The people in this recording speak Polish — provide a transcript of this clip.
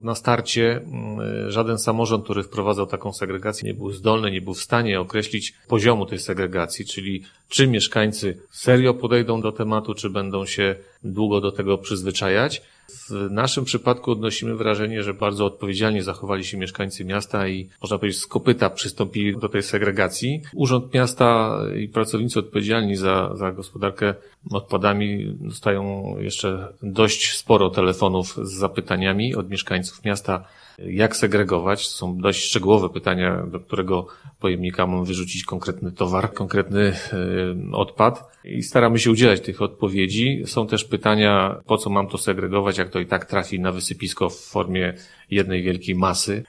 Na starcie żaden samorząd, który wprowadzał taką segregację, nie był zdolny, nie był w stanie określić poziomu tej segregacji, czyli czy mieszkańcy serio podejdą do tematu, czy będą się długo do tego przyzwyczajać. W naszym przypadku odnosimy wrażenie, że bardzo odpowiedzialnie zachowali się mieszkańcy miasta i można powiedzieć z kopyta przystąpili do tej segregacji. Urząd Miasta i pracownicy odpowiedzialni za gospodarkę odpadami dostają jeszcze dość sporo telefonów z zapytaniami od mieszkańców miasta, jak segregować. Są dość szczegółowe pytania, do którego pojemnika mamy wyrzucić konkretny towar, konkretny odpad i staramy się udzielać tych odpowiedzi. Są też pytania, po co mam to segregować, jak to i tak trafi na wysypisko w formie jednej wielkiej masy.